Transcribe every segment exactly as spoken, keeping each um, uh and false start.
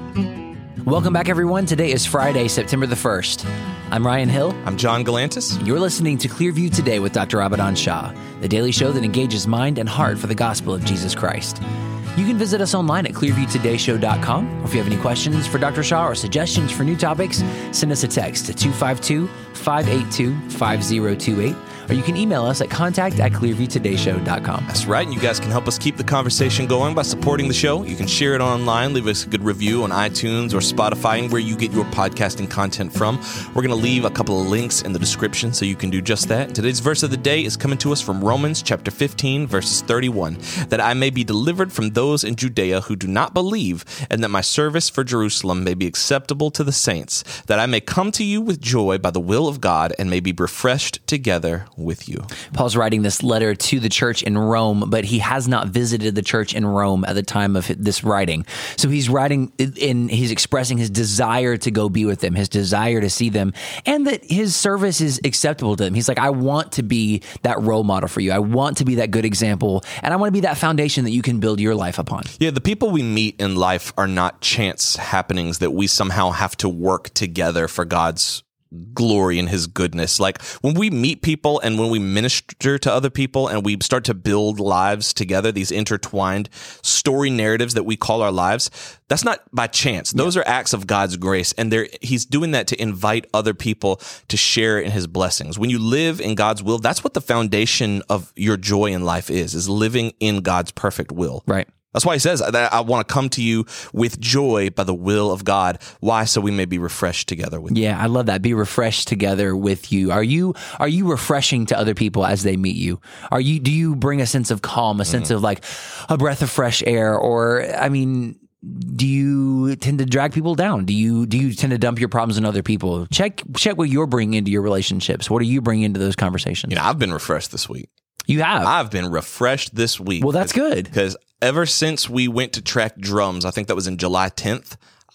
Welcome back, everyone. Today is Friday, September the first. I'm Ryan Hill. I'm John Galantis. You're listening to Clearview Today with Doctor Abadan Shah, the daily show that engages mind and heart for the gospel of Jesus Christ. You can visit us online at clearview today show dot com. Or if you have any questions for Doctor Shah or suggestions for new topics, send us a text to two five two, five eight two, five zero two eight. Or you can email us at contact at clearview today show dot com. That's right, and you guys can help us keep the conversation going by supporting the show. You can share it online, leave us a good review on iTunes or Spotify, and where you get your podcasting content from. We're going to leave a couple of links in the description so you can do just that. Today's verse of the day is coming to us from Romans chapter fifteen, verses thirty-one, that I may be delivered from those in Judea who do not believe, and that my service for Jerusalem may be acceptable to the saints, that I may come to you with joy by the will of God, and may be refreshed together with you. Paul's writing this letter to the church in Rome, but he has not visited the church in Rome at the time of this writing. So he's writing and he's expressing his desire to go be with them, his desire to see them, and that his service is acceptable to them. He's like, I want to be that role model for you. I want to be that good example, and I want to be that foundation that you can build your life upon. Yeah, the people we meet in life are not chance happenings that we somehow have to work together for God's glory and his goodness. Like when we meet people and when we minister to other people and we start to build lives together, these intertwined story narratives that we call our lives, that's not by chance. Those yeah. are acts of God's grace, and they're, he's doing that to invite other people to share in his blessings. When you live in God's will, that's what the foundation of your joy in life is, is living in God's perfect will. Right. That's why he says that I want to come to you with joy by the will of God. Why? So we may be refreshed together with you. Yeah, I love that. Be refreshed together with you. Are you are you refreshing to other people as they meet you? Are you do you bring a sense of calm, a sense mm-hmm. of like a breath of fresh air? Or, I mean, do you tend to drag people down? Do you do you tend to dump your problems on other people? Check check what you're bringing into your relationships. What are you bringing into those conversations? You know, I've been refreshed this week. You have? I've been refreshed this week. Well, that's good. Because ever since we went to track drums, I think that was in July tenth,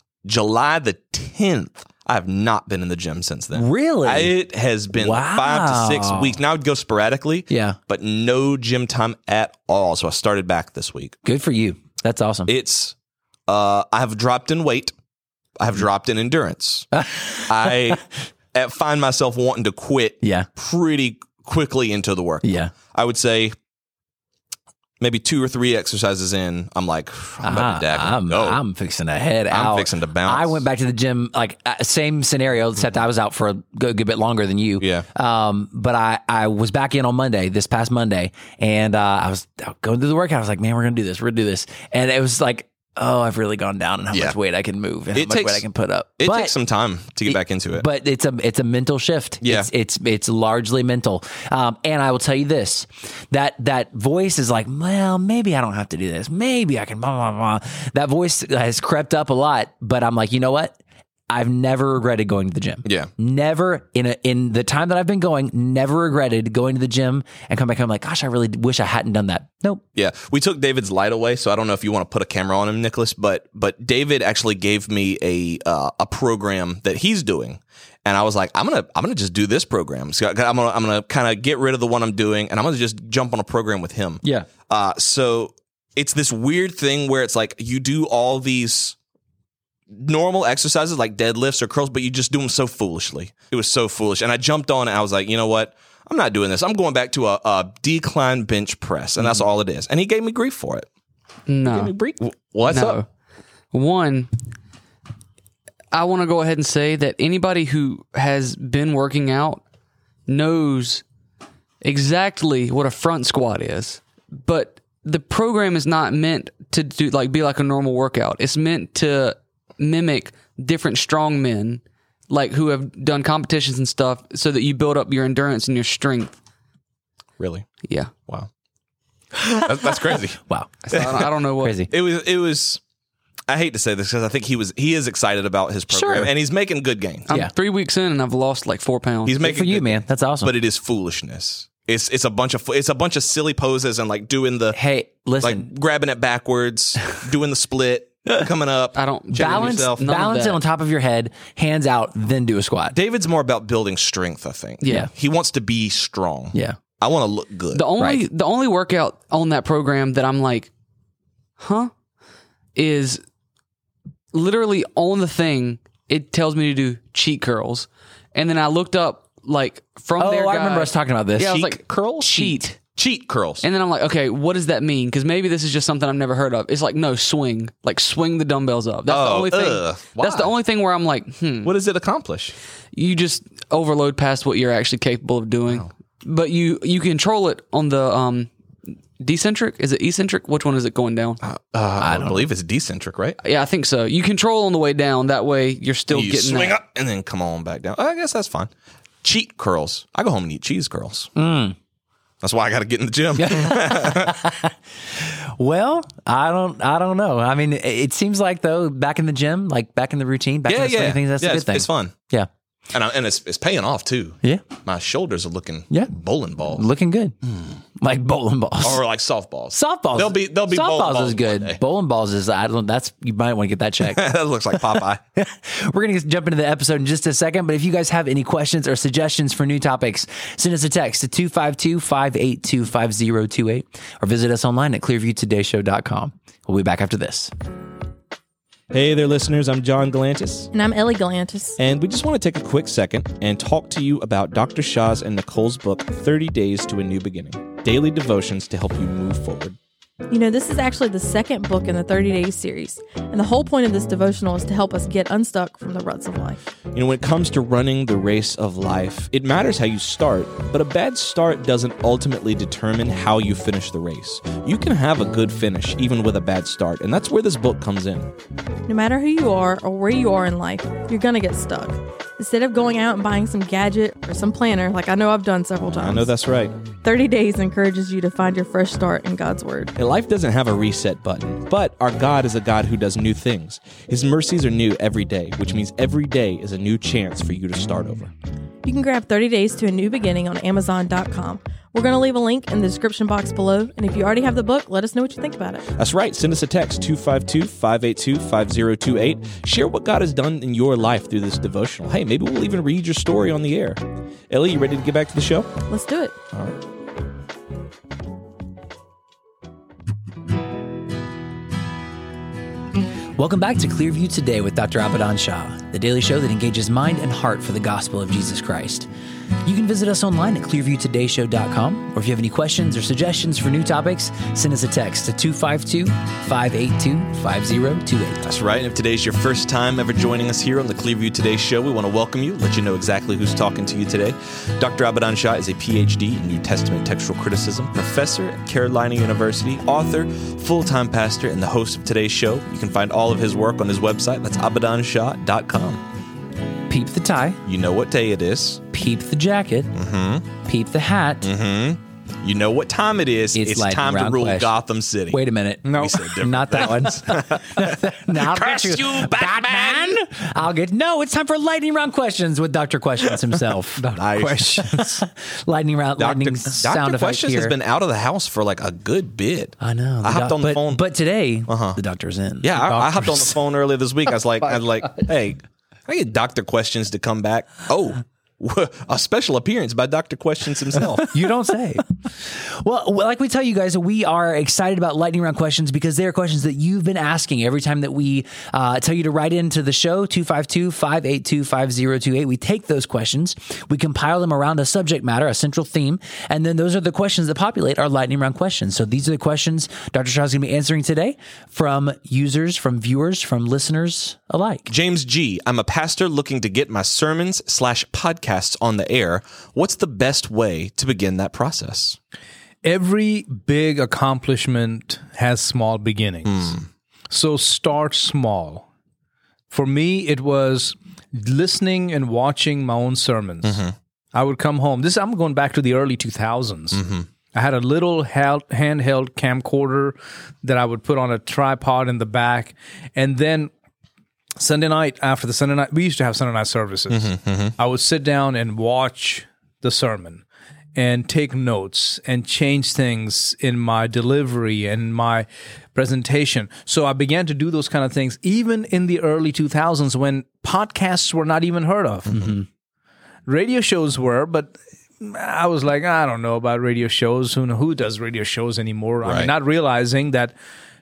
July the tenth, I have not been in the gym since then. Really? I, it has been wow. five to six weeks. Now I would go sporadically, yeah, but no gym time at all. So I started back this week. Good for you. That's awesome. It's, uh, I have dropped in weight. I have dropped in endurance. I find myself wanting to quit yeah. pretty quickly into the workout. Yeah. I would say maybe two or three exercises in, I'm like, I'm about to uh-huh. I'm, go. I'm fixing to head I'm out. I'm fixing to bounce. I went back to the gym, like uh, same scenario, except I was out for a good, good bit longer than you. Yeah. Um, but I, I was back in on Monday, this past Monday, and uh, I was going through the workout. I was like, man, we're going to do this. We're going to do this. And it was like, oh, I've really gone down in how yeah. much weight I can move and it how much takes, weight I can put up. It but takes some time to get it, back into it. But it's a it's a mental shift. Yeah. It's it's, it's largely mental. Um, and I will tell you this, that that voice is like, well, maybe I don't have to do this. Maybe I can blah, blah, blah. That voice has crept up a lot, but I'm like, you know what? I've never regretted going to the gym. Yeah. Never in a, in the time that I've been going, never regretted going to the gym and come back home like, gosh, I really wish I hadn't done that. Nope. Yeah. We took David's light away, so I don't know if you want to put a camera on him, Nicholas, but but David actually gave me a uh, a program that he's doing. And I was like, I'm gonna, I'm gonna just do this program. So I'm gonna, I'm gonna kind of get rid of the one I'm doing, and I'm gonna just jump on a program with him. Yeah. Uh, so it's this weird thing where it's like you do all these normal exercises like deadlifts or curls, but you just do them so foolishly. It was so foolish. And I jumped on and I was like, you know what? I'm not doing this. I'm going back to a, a decline bench press. And that's all it is. And he gave me grief for it. No. He gave me grief. What's no. up? One, I want to go ahead and say that anybody who has been working out knows exactly what a front squat is. But the program is not meant to do like be like a normal workout. It's meant to mimic different strong men, like who have done competitions and stuff, so that you build up your endurance and your strength. Really? Yeah. Wow. That's, that's crazy. Wow. So I, don't, I don't know what. Crazy. It was. It was. I hate to say this because I think he was. He is excited about his program, Sure. and he's making good gains. I'm Yeah. three weeks in and I've lost like four pounds. He's Good making for you, good man. gains. That's awesome. But it is foolishness. It's it's a bunch of it's a bunch of silly poses and like doing the hey, listen, like grabbing it backwards, doing the split, coming up. I don't checking balance yourself. None of balance it that. on top of your head, hands out, then do a squat. David's more about building strength, I think. Yeah. He wants to be strong. Yeah. I want to look good. The only Right. the only workout on that program that I'm like, huh, is literally on the thing, it tells me to do cheek curls. And then I looked up, like, from Oh, their I guide. remember us talking about this. Yeah, I was Cheek like, curls? cheat. Cheat curls. And then I'm like, okay, what does that mean? Because maybe this is just something I've never heard of. It's like, no, swing. Like, swing the dumbbells up. That's the Oh, only thing. ugh. That's the Why? only thing where I'm like, hmm. What does it accomplish? You just overload past what you're actually capable of doing. Wow. But you you control it on the um, decentric. Is it eccentric? Which one is it going down? Uh, I, don't believe it's decentric, right? Yeah, I think so. You control on the way down. That way, you're still You getting swing that. up and then come on back down. I guess that's fine. Cheat curls. I go home and eat cheese curls. Mm. That's why I got to get in the gym. Well, I don't, I don't know. I mean, it, it seems like though, back in the gym, like back in the routine, back yeah, in the swing yeah. of things, that's yeah, a good it's, thing. it's fun. Yeah, And, I, and it's, it's paying off too. yeah, My shoulders are looking Yeah. bowling balls. looking good, like bowling balls. Or like softballs. Softballs, They'll be they'll be bowling softballs balls is good. one day. Bowling balls is I don't. That's you might want to get that checked. That looks like Popeye. We're going to jump into the episode in just a second, but if you guys have any questions or suggestions for new topics, send us a text to two five two, five eight two, five zero two eight or visit us online at clearview today show dot com. We'll be back after this. Hey there, listeners. I'm John Galantis, And I'm Ellie Galantis. and we just want to take a quick second and talk to you about Doctor Shaw's and Nicole's book, thirty days to a New Beginning, daily devotions to help you move forward. You know, this is actually the second book in the thirty Days series, and the whole point of this devotional is to help us get unstuck from the ruts of life. You know, when it comes to running the race of life, it matters how you start, but a bad start doesn't ultimately determine how you finish the race. You can have a good finish even with a bad start, and that's where this book comes in. No matter who you are or where you are in life, you're going to get stuck. Instead of going out and buying some gadget or some planner, like I know I've done several times, I know that's right. thirty Days encourages you to find your fresh start in God's Word. And life doesn't have a reset button, but our God is a God who does new things. His mercies are new every day, which means every day is a new chance for you to start over. You can grab thirty Days to a New Beginning on amazon dot com. We're going to leave a link in the description box below, and if you already have the book, let us know what you think about it. That's right. Send us a text, two five two, five eight two, five zero two eight. Share what God has done in your life through this devotional. Hey, maybe we'll even read your story on the air. Ellie, you ready to get back to the show? Let's do it. All right. Welcome back to Clearview Today with Doctor Abadan Shah, the daily show that engages mind and heart for the gospel of Jesus Christ. You can visit us online at clearview today show dot com, or if you have any questions or suggestions for new topics, send us a text to two five two, five eight two, five zero two eight. That's right. And if today's your first time ever joining us here on the Clearview Today Show, we want to welcome you, let you know exactly who's talking to you today. Doctor Abadan Shah is a P H D in New Testament textual criticism, professor at Carolina University, author, full-time pastor, and the host of today's show. You can find all of his work on his website. That's abadan shah dot com. Peep the tie, You know what day it is. peep the jacket, Mm-hmm. peep the hat. Mm-hmm. You know what time it is. It's It's, lightning time to round rule question. Gotham City. Wait a minute. No. We said different. Not that one. now I'll Curse get you, Batman! I'll get no. It's time for lightning round questions with Doctor Questions himself. Nice. Questions. lightning round. Doctor lightning sound Doctor effect Questions here. has been out of the house for like a good bit. I know. I The hopped doc- on the but, phone. but today Uh-huh. the doctor's in. Yeah, I, I hopped on the Doctor's- phone earlier this week. I was like, I was like, hey, I get Doctor Questions to come back. Oh, a special appearance by Doctor Questions himself. You don't say. Well, like we tell you guys, we are excited about lightning round questions because they are questions that you've been asking every time that we uh, tell you to write into the show, two five two, five eight two, five zero two eight. We take those questions, we compile them around a subject matter, a central theme, and then those are the questions that populate our lightning round questions. So these are the questions Doctor Shaw is going to be answering today from users, from viewers, from listeners alike. James G, I'm a pastor looking to get my sermons slash podcasts on the air. What's the best way to begin that process? Every big accomplishment has small beginnings. So start small. For me, it was listening and watching my own sermons. I would come home. This I'm going back to the early two thousands. I had a little held, handheld camcorder that I would put on a tripod in the back. And then Sunday night, after the Sunday night, we used to have Sunday night services. I would sit down and watch the sermon and take notes and change things in my delivery and my presentation. So I began to do those kind of things even in the early two thousands when podcasts were not even heard of. Mm-hmm. Radio shows were, but I was like, I don't know about radio shows. Who who does radio shows anymore? I Right. mean, not realizing that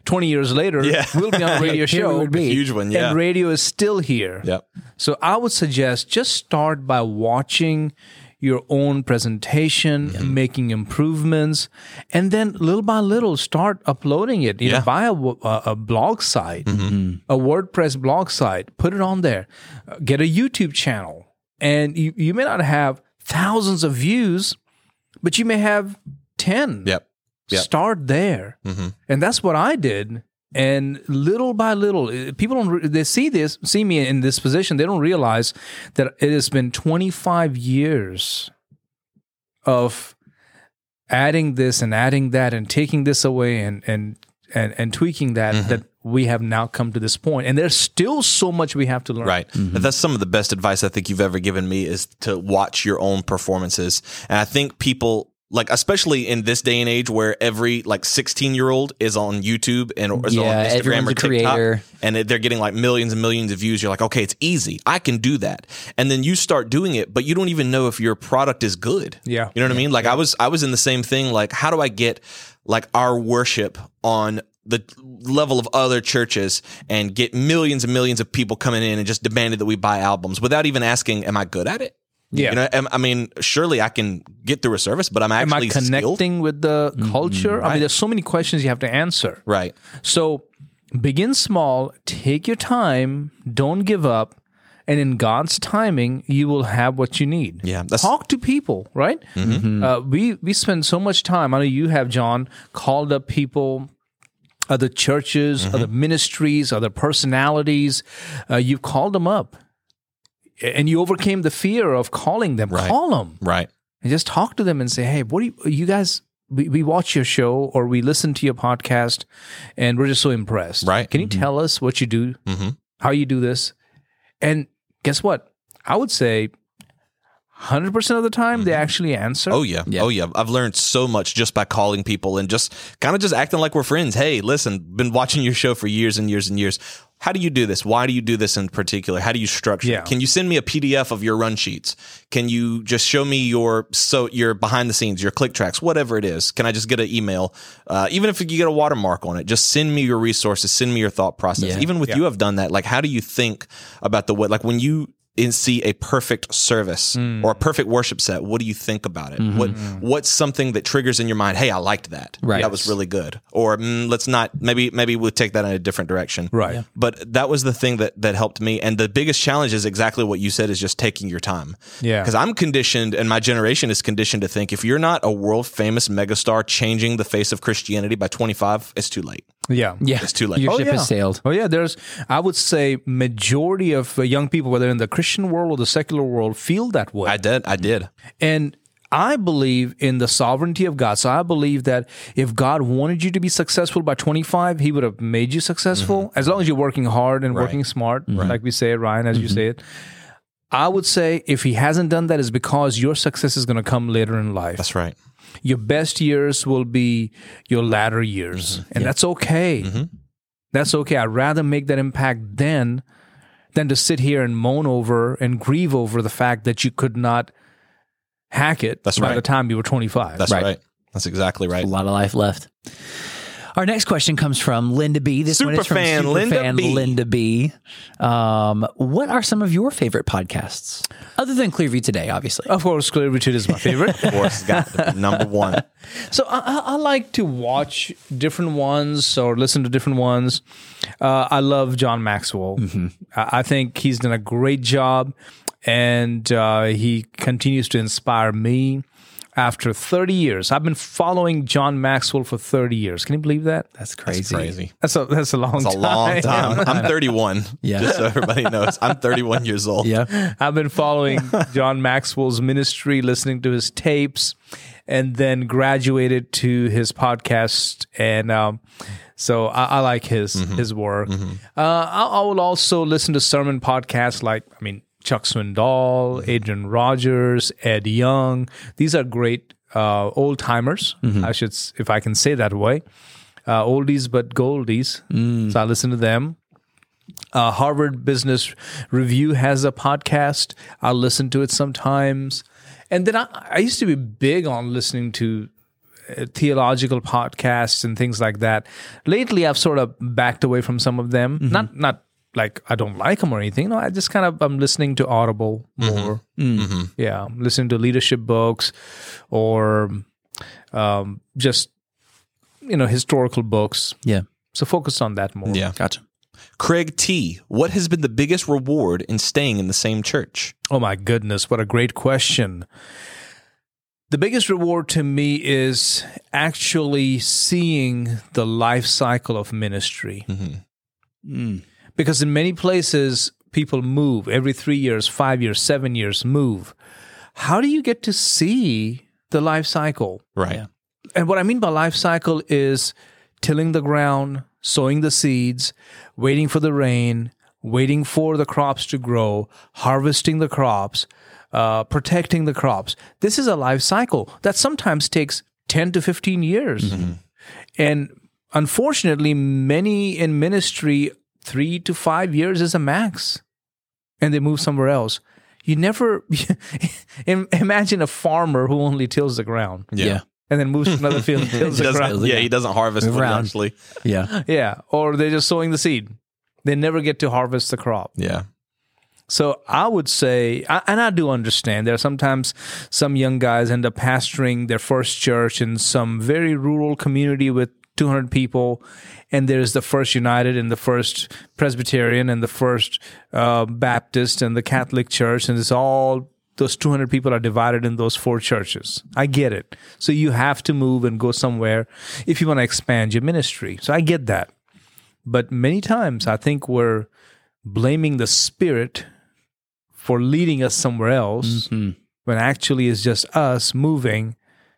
twenty years later, Yeah. we'll be on a radio Here we show. would be. Huge one, yeah. And radio is still here. Yep. So I would suggest just start by watching your own presentation, making improvements, and then little by little start uploading it. You Yeah. know, buy a, w- a- a blog site, a WordPress blog site, put it on there. Uh, get a YouTube channel, and you, you may not have thousands of views, but you may have ten. Yep. Yep. Start there, and that's what I did. And little by little, uh, people don't. Re- they see this, see me in this position. They don't realize that it has been twenty-five years of adding this and adding that and taking this away and and and, and tweaking that. Mm-hmm. That we have now come to this point, and there's still so much we have to learn. Right. That's some of the best advice I think you've ever given me is to watch your own performances. And I think people, like, especially in this day and age where every like sixteen year old is on YouTube and is Yeah, on Instagram everyone's or a TikTok creator. and they're getting like millions and millions of views. You're like, okay, it's easy. I can do that. And then you start doing it, but you don't even know if your product is good. Yeah. You know what I mean? Like I was, I was in the same thing. Like, how do I get like our worship on the level of other churches and get millions and millions of people coming in and just demanding that we buy albums without even asking, am I good at it? Yeah. You know, am- I mean, surely I can get through a service, but I'm Am I actually skilled. connecting with the culture? I mean, there's so many questions you have to answer. Right. So begin small, take your time, don't give up, and in God's timing, you will have what you need. Yeah, that's- Talk to people, right? Uh, we we spend so much time. I know you have, John, called up people, other churches, other ministries, other personalities. Uh, you've called them up, and you overcame the fear of calling them. Right. Call them Right. and just talk to them and say, hey, what do you, you guys, we, we watch your show or we listen to your podcast and we're just so impressed. Right. Can you tell us what you do, Mm-hmm. how you do this? And guess what? I would say one hundred percent of the time they actually answer. Oh yeah. Oh yeah. I've learned so much just by calling people and just kind of just acting like we're friends. Hey, listen, been watching your show for years and years and years. How do you do this? Why do you do this in particular? How do you structure Yeah. it? Can you send me a P D F of your run sheets? Can you just show me your so your behind the scenes, your click tracks, whatever it is? Can I just get an email? Uh, even if you get a watermark on it, just send me your resources, send me your thought process. Yeah. Even with you have done that. Like, how do you think about the what? Like when you in see a perfect service or a perfect worship set, what do you think about it? What what's something that triggers in your mind? Hey, I liked that. Right. That was really good. Or mm, let's not. Maybe maybe we'll take that in a different direction. Right. Yeah. But that was the thing that that helped me. And the biggest challenge is exactly what you said: is just taking your time. Yeah. Because I'm conditioned, and my generation is conditioned to think if you're not a world famous megastar changing the face of Christianity by twenty-five, it's too late. Yeah. Yeah, It's too late. Your Oh, ship has sailed. Oh yeah, there's. I would say majority of uh, young people, whether in the Christian world or the secular world, feel that way. I did. I did. And I believe in the sovereignty of God. So I believe that if God wanted you to be successful by twenty-five, He would have made you successful as long as you're working hard and working smart, like we say it, Ryan, as you say it. I would say if He hasn't done that, is because your success is going to come later in life. That's right. Your best years will be your latter years, and that's okay. That's okay. I'd rather make that impact then than to sit here and moan over and grieve over the fact that you could not hack it That's by right. the time you were twenty-five. That's Right. right. That's exactly right. A lot of life left. Our next question comes from Linda B. This one is from Superfan Linda Superfan B. Linda B. Um, what are some of your favorite podcasts? Other than Clearview Today, obviously. Of course, Clearview is my favorite. Of course, it's got to be number one. So I, I, I like to watch different ones or listen to different ones. Uh, I love John Maxwell. I, I think he's done a great job, and uh, he continues to inspire me. After thirty years, I've been following John Maxwell for thirty years. Can you believe that? That's crazy. That's crazy. That's a that's a long It's time. a long time. I'm thirty-one. Yeah. Just so everybody knows. I'm thirty-one years old. Yeah. I've been following John Maxwell's ministry, listening to his tapes, and then graduated to his podcast. And um, so I, I like his his work. Uh, I, I will also listen to sermon podcasts like, I mean, Chuck Swindoll, Adrian Rogers, Ed Young. These are great uh, old timers. I should, s- if I can say that way, uh, oldies but goldies. So I listen to them. Uh, Harvard Business Review has a podcast. I listen to it sometimes. And then I, I used to be big on listening to uh, theological podcasts and things like that. Lately, I've sort of backed away from some of them. Mm-hmm. Not not like I don't like them or anything. No, I just kind of I'm listening to Audible more. Mm. Yeah, I'm listening to leadership books or um, just you know historical books. Yeah. So focus on that more. Yeah. Gotcha. Craig T, what has been the biggest reward in staying in the same church? Oh my goodness, what a great question. The biggest reward to me is actually seeing the life cycle of ministry. Because in many places, people move every three years, five years, seven years, move. How do you get to see the life cycle? Right. Yeah. And what I mean by life cycle is tilling the ground, sowing the seeds, waiting for the rain, waiting for the crops to grow, harvesting the crops, uh, protecting the crops. This is a life cycle that sometimes takes ten to fifteen years. And unfortunately, many in ministry, three to five years is a max. And they move somewhere else. You never imagine a farmer who only tills the ground. Yeah. And then moves to another field and tills He the doesn't- ground. yeah, he doesn't harvest Move when he around. actually. Yeah. Yeah, or they're just sowing the seed. They never get to harvest the crop. Yeah. So I would say, I- and I do understand, there are sometimes some young guys end up pastoring their first church in some very rural community with two hundred people, and there's the First United and the First Presbyterian and the First uh, Baptist and the Catholic Church, and it's all, those two hundred people are divided in those four churches. I get it. So you have to move and go somewhere if you want to expand your ministry. So I get that. But many times I think we're blaming the Spirit for leading us somewhere else when actually it's just us moving.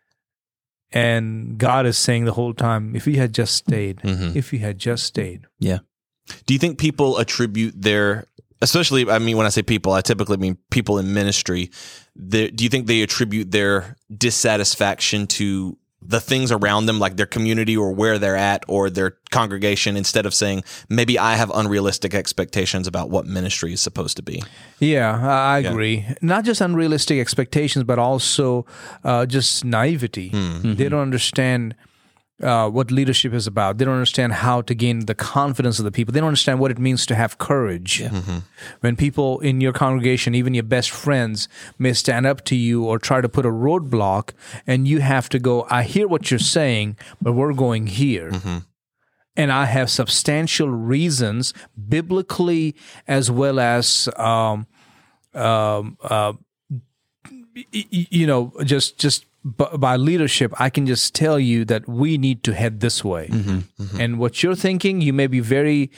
And God is saying the whole time, if you had just stayed, if you had just stayed. Yeah. Do you think people attribute their, especially, I mean, when I say people, I typically mean people in ministry. The, do you think they attribute their dissatisfaction to the things around them, like their community or where they're at or their congregation, instead of saying, maybe I have unrealistic expectations about what ministry is supposed to be? Yeah, I I agree. Not just unrealistic expectations, but also uh, just naivety. They don't understand uh, what leadership is about. They don't understand how to gain the confidence of the people. They don't understand what it means to have courage. When people in your congregation, even your best friends, may stand up to you or try to put a roadblock, and you have to go, I hear what you're saying, but we're going here. And I have substantial reasons, biblically as well as, um, um, uh, y- y- you know, just just b- by leadership, I can just tell you that we need to head this way. And what you're thinking, you may be very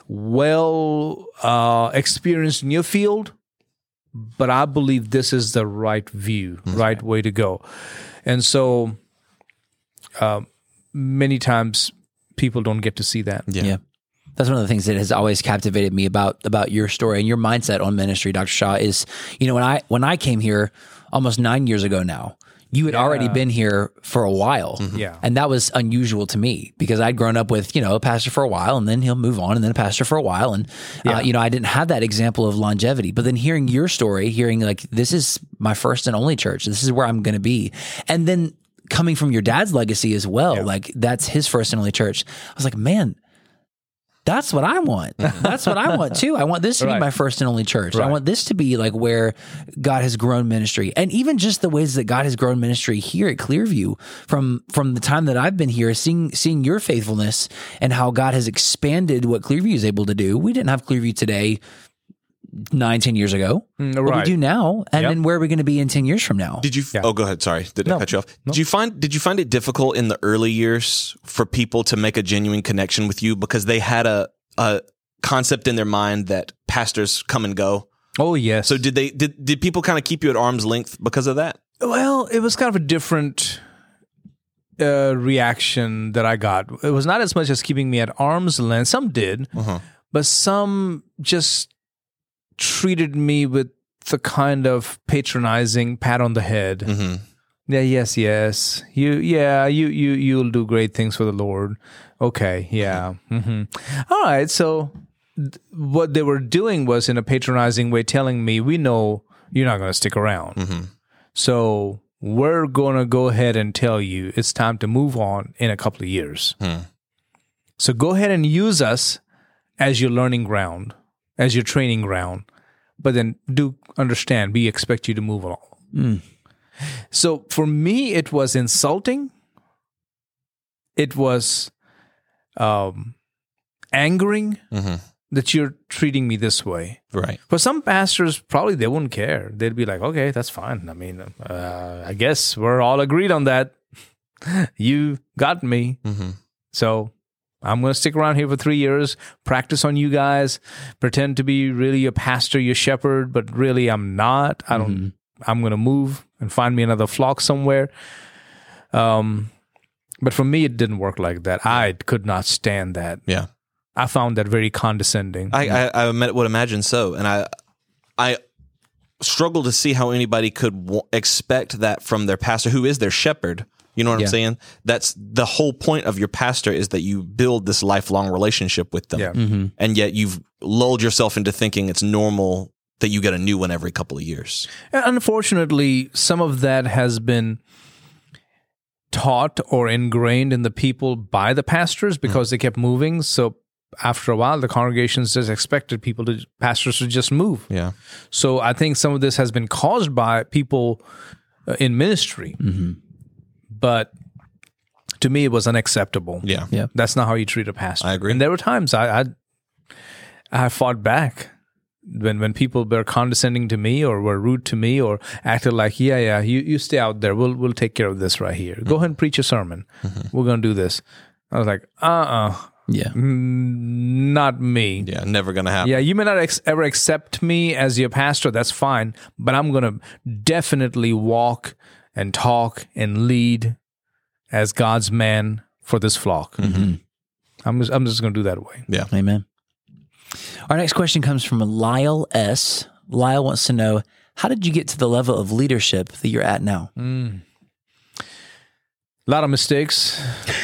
well uh, experienced in your field, but I believe this is the right view, right way to go. And so, uh, many times, people don't get to see that. Yeah. That's one of the things that has always captivated me about about your story and your mindset on ministry, Doctor Shaw, is, you know, when I when I came here almost nine years ago now, you had already been here for a while. Yeah. And that was unusual to me because I'd grown up with, you know, a pastor for a while and then he'll move on and then a pastor for a while. And, uh, you know, I didn't have that example of longevity. But then hearing your story, hearing like, this is my first and only church, this is where I'm going to be. And then coming from your dad's legacy as well, like that's his first and only church. I was like, man, that's what I want. That's what I want too. I want this to Right. be my first and only church. I Right. want this to be like where God has grown ministry. And even just the ways that God has grown ministry here at Clearview from from the time that I've been here, seeing seeing your faithfulness and how God has expanded what Clearview is able to do. We didn't have Clearview today nine, ten years ago. Mm, What right. we do now, and Yep. then where are we going to be in ten years from now? Did you? Oh, go ahead. Sorry, did I No. cut you off? Did you find? Did you find it difficult in the early years for people to make a genuine connection with you because they had a a concept in their mind that pastors come and go? Oh, yes. So did they? Did did people kind of keep you at arm's length because of that? Well, it was kind of a different uh, reaction that I got. It was not as much as keeping me at arm's length. Some did, but some just treated me with the kind of patronizing pat on the head. Yeah, yes, yes. You, yeah, you, you, you'll do great things for the Lord. Okay, yeah. hmm All right. So, th- what they were doing was in a patronizing way telling me, "We know you're not going to stick around. So we're going to go ahead and tell you it's time to move on in a couple of years. Hmm. So go ahead and use us as your learning ground, as your training ground, but then do understand, we expect you to move on. Mm. So for me, it was insulting. It was um, angering Mm-hmm. that you're treating me this way. Right. For some pastors, probably they wouldn't care. They'd be like, okay, that's fine. I mean, uh, I guess we're all agreed on that. You got me. Mm-hmm. So I'm going to stick around here for three years, practice on you guys, pretend to be really a pastor, your shepherd, but really I'm not. I don't, mm-hmm. I'm going to move and find me another flock somewhere. Um, but for me, it didn't work like that. I could not stand that. Yeah. I found that very condescending. I, I, I would imagine so. And I, I struggle to see how anybody could w- expect that from their pastor, who is their shepherd. You know what Yeah. I'm saying? That's the whole point of your pastor, is that you build this lifelong relationship with them. Yeah. Mm-hmm. And yet you've lulled yourself into thinking it's normal that you get a new one every couple of years. And unfortunately, some of that has been taught or ingrained in the people by the pastors because mm. they kept moving. So after a while, the congregations just expected people to, pastors to just move. Yeah. So I think some of this has been caused by people uh, in ministry. Mm-hmm. But to me, it was unacceptable. Yeah. Yeah. That's not how you treat a pastor. I agree. And there were times I I, I fought back when when people were condescending to me or were rude to me or acted like, yeah, yeah, you, you stay out there. We'll we'll take care of this right here. Go ahead and preach a sermon. Mm-hmm. We're going to do this. I was like, uh-uh. Yeah. Mm, not me. Yeah. Never going to happen. Yeah, you may not ex- ever accept me as your pastor. That's fine. But I'm going to definitely walk and talk and lead as God's man for this flock. Mm-hmm. I'm just, I'm just going to do that way. Yeah. Amen. Our next question comes from Lyle S. Lyle wants to know, how did you get to the level of leadership that you're at now? Mm. A lot of mistakes.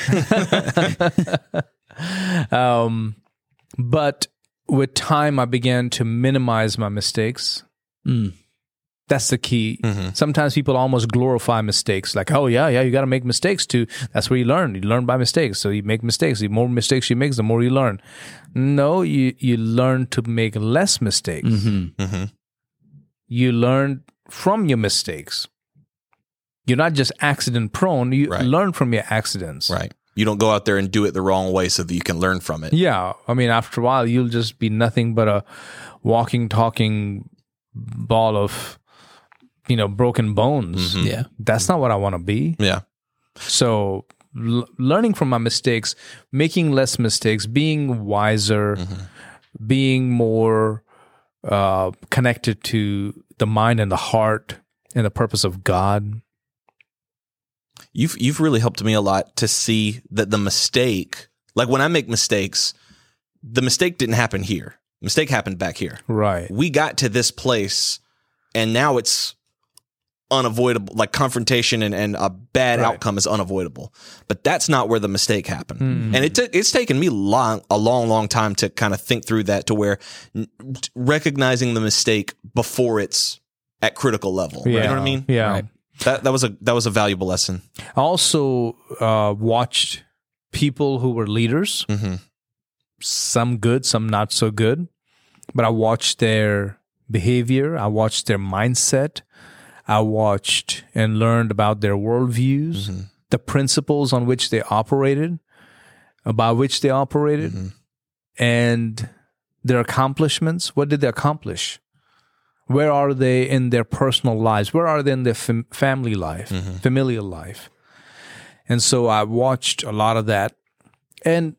um, but with time, I began to minimize my mistakes. Mm. That's the key. Mm-hmm. Sometimes people almost glorify mistakes. Like, oh, yeah, yeah, you got to make mistakes too. That's where you learn. You learn by mistakes. So you make mistakes. The more mistakes you make, the more you learn. No, you, you learn to make less mistakes. Mm-hmm. Mm-hmm. You learn from your mistakes. You're not just accident prone. You Right. learn from your accidents. Right. You don't go out there and do it the wrong way so that you can learn from it. Yeah. I mean, after a while, you'll just be nothing but a walking, talking ball of, you know, broken bones. Mhm. Yeah. That's not what I want to be. Yeah. So l- learning from my mistakes, making less mistakes, being wiser, Mm-hmm. being more uh, connected to the mind and the heart and the purpose of God. You've you've really helped me a lot to see that the mistake, like when I make mistakes, the mistake didn't happen here. Mistake happened back here. Right. We got to this place, and now it's unavoidable. Like confrontation and, and a bad Right. outcome is unavoidable. But that's not where the mistake happened. Mm. And it t- it's taken me long, a long, long time to kind of think through that, to where n- recognizing the mistake before it's at critical level. Yeah. You know what I mean? Yeah. Right. That that was a that was a valuable lesson. I also uh, watched people who were leaders, Mm-hmm. some good, some not so good. But I watched their behavior. I watched their mindset. I watched and learned about their worldviews, Mm-hmm. the principles on which they operated, uh, by which they operated, Mm-hmm. and their accomplishments. What did they accomplish? Where are they in their personal lives? Where are they in their fam- family life, Mm-hmm. familial life? And so I watched a lot of that, and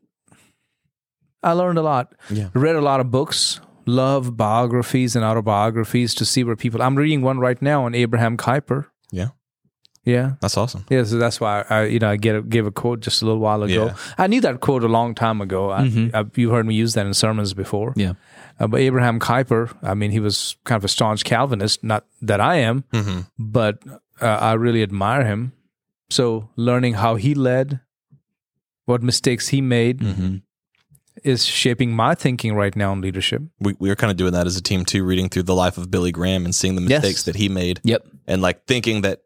I learned a lot. Yeah. Read a lot of books, love biographies and autobiographies to see where people. I'm reading one right now on Abraham Kuyper. Yeah. Yeah. That's awesome. Yeah, so that's why I, you know, I get a, gave a quote just a little while ago. Yeah. I knew that quote a long time ago. I, Mhm. I, you heard me use that in sermons before. Yeah. Uh, but Abraham Kuyper, I mean, he was kind of a staunch Calvinist. Not that I am, Mm-hmm. but uh, I really admire him. So learning how he led, what mistakes he made, Mm-hmm. is shaping my thinking right now in leadership. We we were kind of doing that as a team too, reading through the life of Billy Graham and seeing the Yes. mistakes that he made, Yep. and like thinking that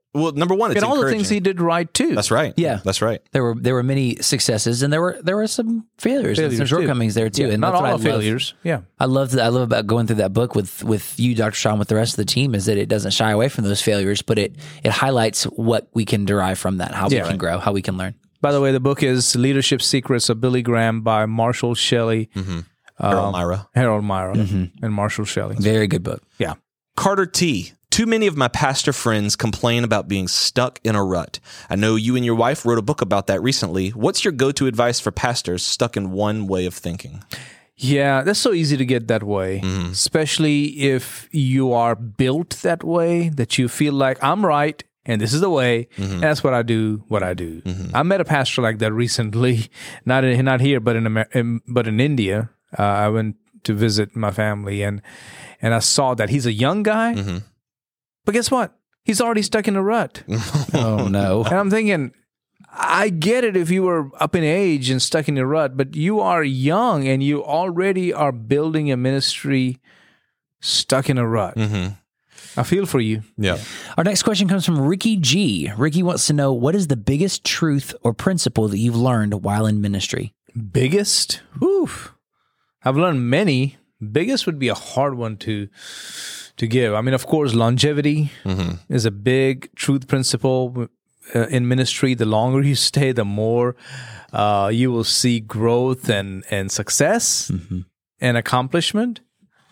Well, number one, it's and all the encouraging. things he did right too. That's right. Yeah. That's right. There were there were many successes, and there were there were some failures, and Failures, some too. shortcomings there too. Yeah, and not that's what all I are love. failures. Yeah. I love that. I love about going through that book with with you, Doctor Sean, with the rest of the team, is that it doesn't shy away from those failures, but it it highlights what we can derive from that, how Yeah. we can grow, how we can learn. By the way, the book is Leadership Secrets of Billy Graham by Marshall Shelley, Mm-hmm. Harold Myra. Harold Myra, Mm-hmm. and Marshall Shelley. Very good book. Yeah. Carter T. Too many of my pastor friends complain about being stuck in a rut. I know you and your wife wrote a book about that recently. What's your go-to advice for pastors stuck in one way of thinking? Yeah, that's so easy to get that way, especially if you are built that way, that you feel like I'm right and this is the way, and that's what I do, what I do. I met a pastor like that recently, not in, not here, but in, Amer- in but in India. Uh, I went to visit my family, and and I saw that he's a young guy, but guess what? He's already stuck in a rut. Oh no. And I'm thinking, I get it if you were up in age and stuck in a rut, but you are young and you already are building a ministry stuck in a rut. Mm-hmm. I feel for you. Yeah. Our next question comes from Ricky G. Ricky wants to know, what is the biggest truth or principle that you've learned while in ministry? Biggest? Whew. I've learned many. Biggest would be a hard one to to give. I mean, of course, longevity is a big truth principle uh, in ministry. The longer you stay, the more uh, you will see growth and, and success and accomplishment.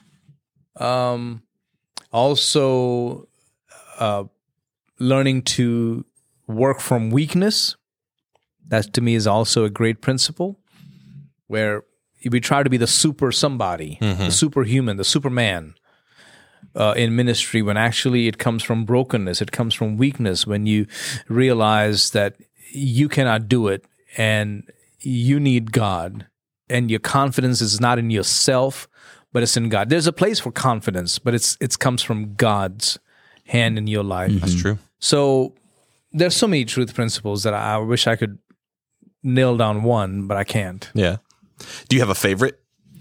Um, also, uh, learning to work from weakness. That to me is also a great principle, where we try to be the super somebody, the superhuman, the superman uh, in ministry, when actually it comes from brokenness, it comes from weakness, when you realize that you cannot do it and you need God, and your confidence is not in yourself, but it's in God. There's a place for confidence, but it's it comes from God's hand in your life. That's true. So there's so many truth principles that I, I wish I could nail down one, but I can't. Yeah. Do you have a favorite?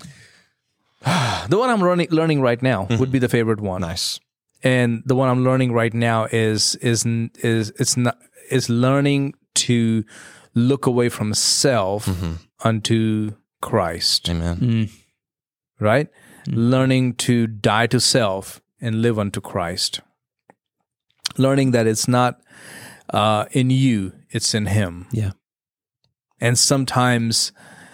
The one I'm learning learning right now would be the favorite one. Nice. And the one I'm learning right now is is is it's not is learning to look away from self unto Christ. Amen. Right? Learning to die to self and live unto Christ. Learning that it's not uh, in you, it's in Him. Yeah. And sometimes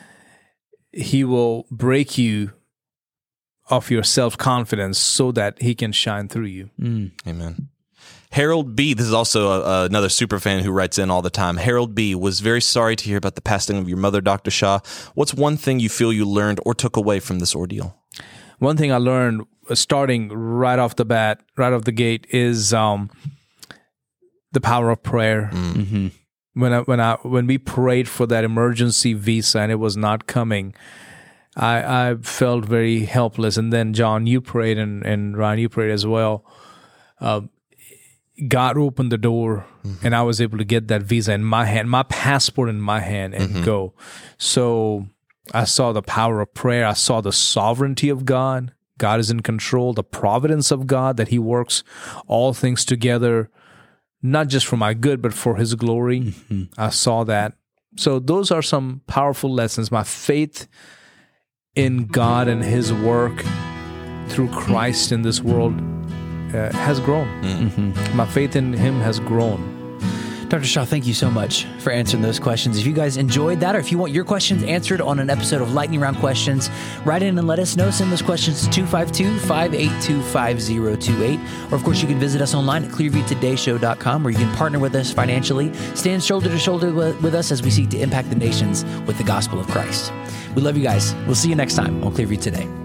He will break you of your self-confidence so that He can shine through you. Amen. Harold B. This is also a, another super fan who writes in all the time. Harold B. was very sorry to hear about the passing of your mother, Doctor Shaw. What's one thing you feel you learned or took away from this ordeal? One thing I learned, uh, starting right off the bat, right off the gate, is um, the power of prayer. Mm-hmm. When I when I when we prayed for that emergency visa and it was not coming, I I felt very helpless. And then John, you prayed, and and Ryan, you prayed as well. Uh, God opened the door, mm-hmm. and I was able to get that visa in my hand, my passport in my hand, and mm-hmm. go. So I saw the power of prayer. I saw the sovereignty of God. God is in control. The providence of God, that He works all things together, not just for my good, but for His glory. Mm-hmm. I saw that. So those are some powerful lessons. My faith in God and His work through Christ in this world Uh, has grown. Mm-hmm. My faith in Him has grown. Doctor Shaw, thank you so much for answering those questions. If you guys enjoyed that, or if you want your questions answered on an episode of Lightning Round Questions, write in and let us know. Send those questions to two five two, five eight two, five zero two eight. Or, of course, you can visit us online at clearview today show dot com, where you can partner with us financially, stand shoulder to shoulder with us as we seek to impact the nations with the gospel of Christ. We love you guys. We'll see you next time on Clearview Today.